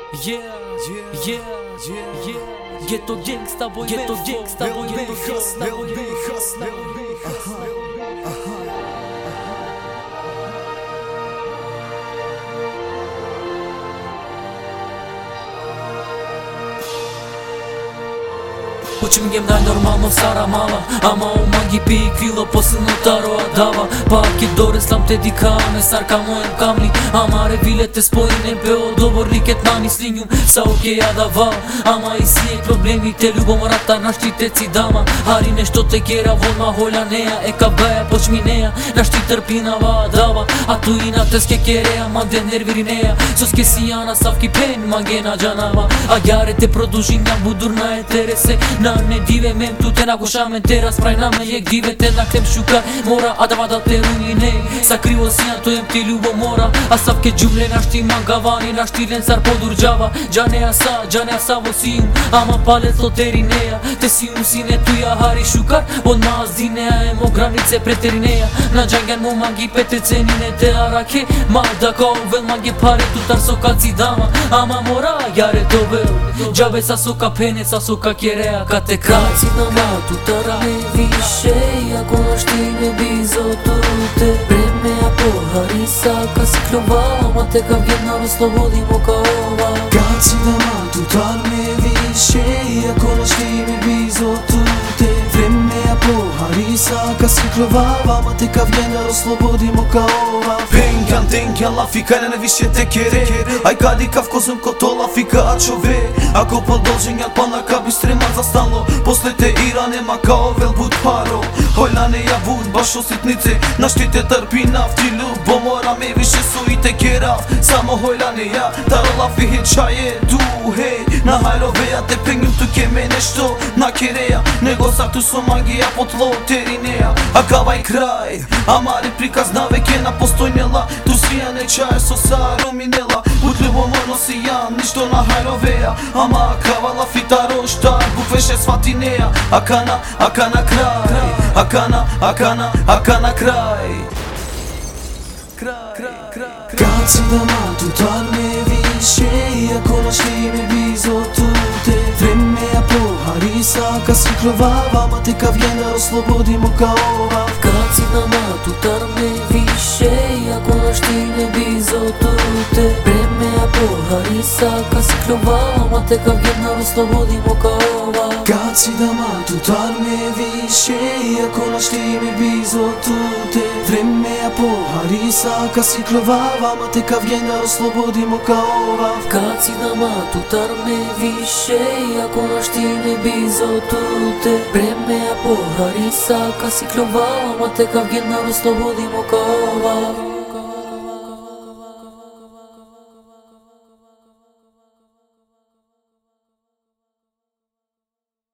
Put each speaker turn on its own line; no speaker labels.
Yeah, yeah, yeah, yeah. Ghetto gangsta boy, ghetto gangsta boy, ghetto gangsta boy. Почему гем дай нормално сара мала, ама ума ги пи крило посилно таро дава. Паки дореслам те дикаме сарка моем камни, ама ревилете спорине бео доборникет на мислинју са окей адава. Ама и сие проблемите љубомората наштите ци дама. Ари нешто те кера волма хоља неа, ека баја почми неа, нашти трпинава дава. А ту и на теске кереа, манде нервири неа, соске сијана савки пен магена джанава. А јарете продужинја будурна етересе, на не диве мем ту те нагушамен те расправи на ме јек дивете на клем шукар мора адама да те руни не сакриво сијан тојем ти љубомора а савке џумле нашти мангавани нашти ленцар подурџава џанеа са во сијум ама палецо тери неа те сијум сине туја хари шукар од маздинеа емо границе претери неа на џанген му манги пете ценине те араке малда као вел манге паре тутар сокаци дама ама мора јаре довел џабе са сока пене са сока кереа кате крајци на матутара не више ако нашти не бизо туте време а похари сака си клювала ма тека вједна ме слободимо као ова
Каци на матутар не више ако нашти не бизо туте време а похари сака си клювала ма тека вједна ме слободимо као ова Пенкан тенкан лафика не више те кере ај кади кавкозум кото лафика а чове ако продолжењат панака бистрема застало после те ира нема као велбут паро Хојна не ја буд баш оситнице наштите трпи нафти љубомора ме више суите керав само хојла не ја тарола фихе чаје ду хеј на хајровеја те пенгим ту ке ме нешто на кереја него сакту со магија потло теринеја а кавај крај амари приказ на веќе на постојнела ту сијане чаје со сару минела буд љубоморно сијан ништо на хајровеја ама кавала фитаро шта буквеше свати неја акана крај акана крај Каци да матутар ме више ако нашти ме бизо туте време а похари сака си клювава ма тека вјена ослободимо као ова
Каци на матутар ме више ако нашти не бизо туте време а похари сака си клювава ма тека вједна ослободимо као ова
Каци да матутар ме више ако нашти ме бизо туте време а похари сака си клювава ма тека вјена ослободимо као ова
Каци на матутар ме више ако нашти не бизо туте време а похари сака си клювава ма тека вједна ослободимо као ова